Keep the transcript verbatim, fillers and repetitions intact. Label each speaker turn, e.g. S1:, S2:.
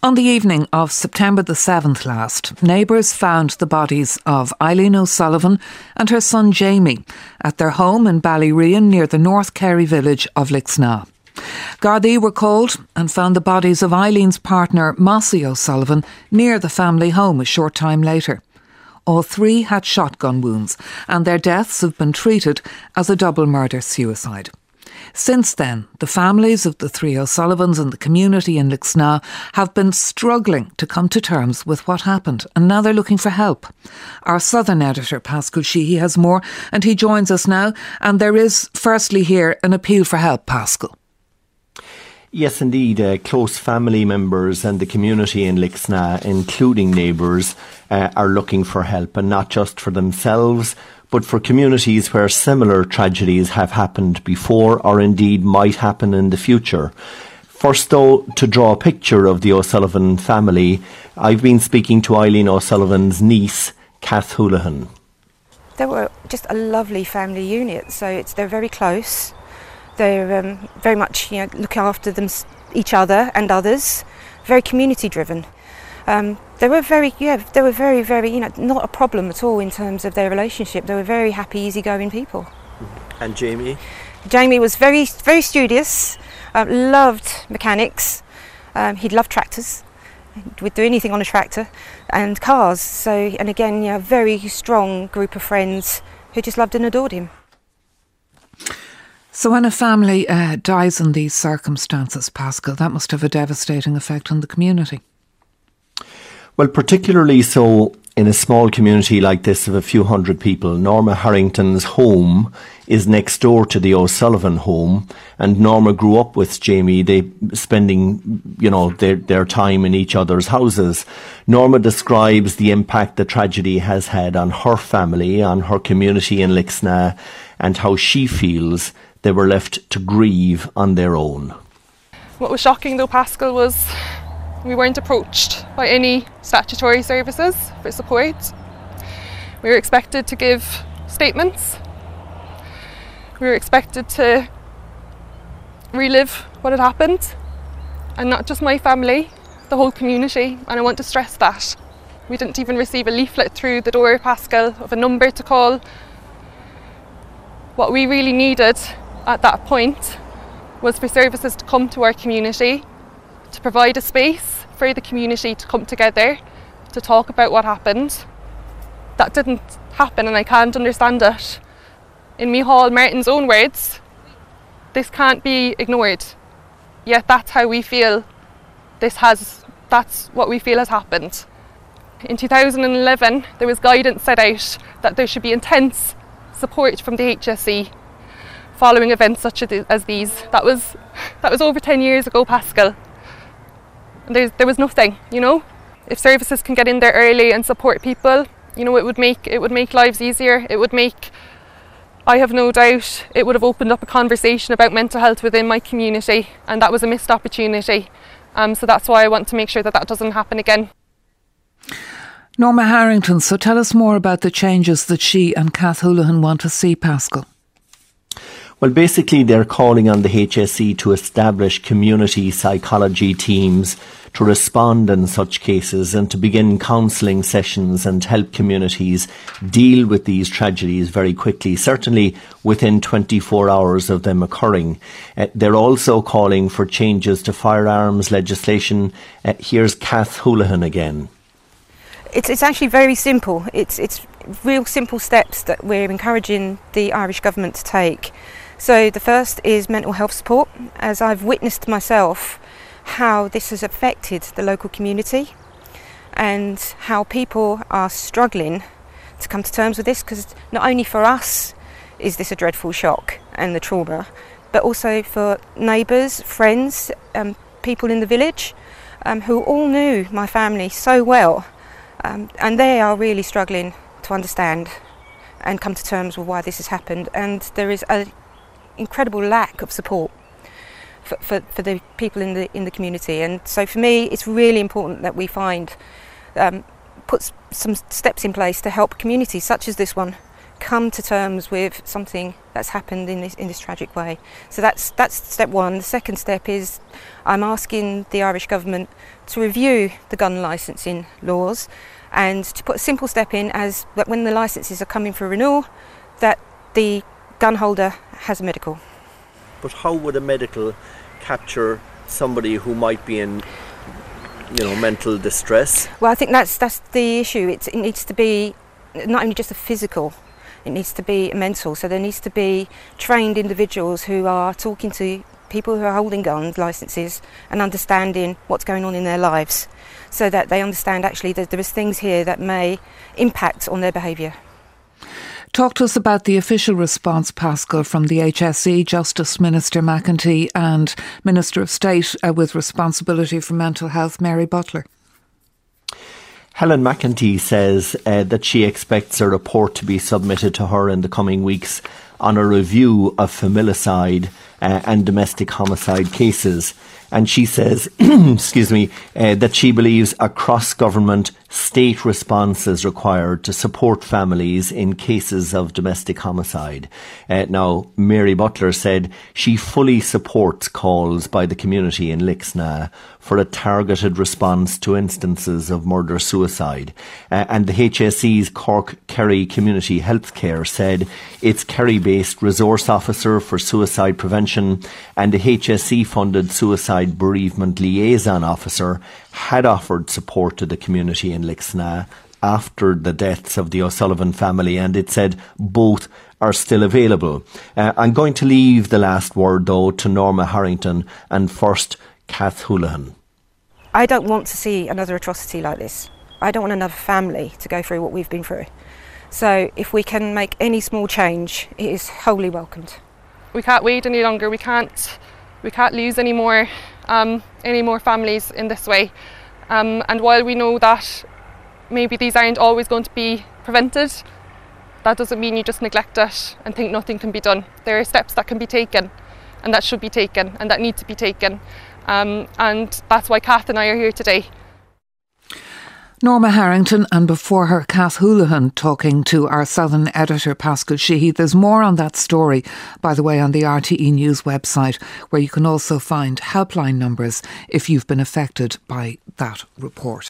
S1: On the evening of September the seventh last, neighbours found the bodies of Eileen O'Sullivan and her son Jamie at their home in Ballyrian near the North Kerry village of Lixnaw. Gardaí were called and found the bodies of Eileen's partner Mossy O'Sullivan near the family home a short time later. All three had shotgun wounds and their deaths have been treated as a double murder-suicide. Since then, the families of the three O'Sullivans and the community in Lixnaw have been struggling to come to terms with what happened, and now they're looking for help. Our Southern editor, Paschal Sheehy, has more, and he joins us now. And there is, firstly here, an appeal for help, Paschal.
S2: Yes, indeed. Uh, close family members and the community in Lixnaw, including neighbours, uh, are looking for help, and not just for themselves, but for communities where similar tragedies have happened before or indeed might happen in the future. First, though, to draw a picture of the O'Sullivan family, I've been speaking to Eileen O'Sullivan's niece, Kath Houlihan.
S3: They were just a lovely family unit, so it's they're very close. They're um, very much, you know, look after them, each other and others. Very community driven. Um, they were very, yeah, they were very, very, you know, not a problem at all in terms of their relationship. They were very happy, easygoing people.
S2: And Jamie?
S3: Jamie was very, very studious. Uh, loved mechanics. Um, he'd love tractors. Would do anything on a tractor, and cars. So, and again, yeah, a very strong group of friends who just loved and adored him.
S1: So when a family uh, dies in these circumstances, Paschal, that must have a devastating effect on the community.
S2: Well, particularly so in a small community like this of a few hundred people. Norma Harrington's home is next door to the O'Sullivan home, and Norma grew up with Jamie, they spending, you know, their, their time in each other's houses. Norma describes the impact the tragedy has had on her family, on her community in Lixnaw, and how she feels they were left to grieve on their own.
S4: What was shocking though, Paschal, was we weren't approached by any statutory services for support. We were expected to give statements. We were expected to relive what had happened, and not just my family, the whole community, and I want to stress that. We didn't even receive a leaflet through the door, Paschal, of a number to call. What we really needed at that point was for services to come to our community, to provide a space for the community to come together, to talk about what happened. That didn't happen, and I can't understand it. In Micheál Martin's own words, this can't be ignored. Yet that's how we feel this has, that's what we feel has happened. In two thousand eleven, there was guidance set out that there should be intense support from the H S E following events such as these. That was that was over ten years ago, Paschal. And there, there was nothing, you know. If services can get in there early and support people, you know, it would make it would make lives easier. It would make, I have no doubt, it would have opened up a conversation about mental health within my community, and that was a missed opportunity. Um, so that's why I want to make sure that that doesn't happen again.
S1: Norma Harrington, so tell us more about the changes that she and Kath Houlihan want to see, Paschal.
S2: Well, basically they're calling on the H S E to establish community psychology teams to respond in such cases and to begin counselling sessions and help communities deal with these tragedies very quickly, certainly within twenty-four hours of them occurring. Uh, they're also calling for changes to firearms legislation. Uh, here's Kath Houlihan again.
S3: It's, it's actually very simple. It's, it's real simple steps that we're encouraging the Irish government to take. So the first is mental health support, as I've witnessed myself how this has affected the local community and how people are struggling to come to terms with this, because not only for us is this a dreadful shock and the trauma, but also for neighbours, friends, um, people in the village um, who all knew my family so well, um, and they are really struggling to understand and come to terms with why this has happened. And there is an incredible lack of support for, for, for the people in the in the community. And so for me, it's really important that we find um, put some steps in place to help communities such as this one come to terms with something that's happened in this in this tragic way. So that's that's step one. The second step is I'm asking the Irish government to review the gun licensing laws and to put a simple step in as that when the licences are coming for renewal, that the gun holder has a medical.
S2: But how would a medical capture somebody who might be in, you know, mental distress?
S3: Well, I think that's that's the issue. It's, it needs to be not only just a physical, it needs to be mental. So there needs to be trained individuals who are talking to people who are holding gun licences and understanding what's going on in their lives, so that they understand actually that there is things here that may impact on their behaviour.
S1: Talk to us about the official response, Paschal, from the H S E, Justice Minister McEntee and Minister of State uh, with responsibility for mental health, Mary Butler.
S2: Helen McEntee says uh, that she expects a report to be submitted to her in the coming weeks on a review of familicide uh, and domestic homicide cases. And she says, excuse me, uh, that she believes a cross-government state response is required to support families in cases of domestic homicide. Uh, now, Mary Butler said she fully supports calls by the community in Lixnaw for a targeted response to instances of murder-suicide. Uh, and the H S E's Cork Kerry Community Healthcare said its Kerry-based resource officer for suicide prevention and the H S E-funded suicide bereavement liaison officer had offered support to the community in Lixnaw after the deaths of the O'Sullivan family, and it said both are still available. Uh, I'm going to leave the last word, though, to Norma Harrington and first Kath Houlihan.
S3: I don't want to see another atrocity like this. I don't want another family to go through what we've been through. So if we can make any small change, it is wholly welcomed.
S4: We can't wait any longer. We can't we can't lose any more um, any more families in this way. Um, and while we know that maybe these aren't always going to be prevented, that doesn't mean you just neglect it and think nothing can be done. There are steps that can be taken and that should be taken and that need to be taken. Um, and that's why Kath and I are here today.
S1: Norma Harrington, and before her Kath Houlihan, talking to our Southern editor Paschal Sheehy. There's more on that story, by the way, on the R T E News website, where you can also find helpline numbers if you've been affected by that report.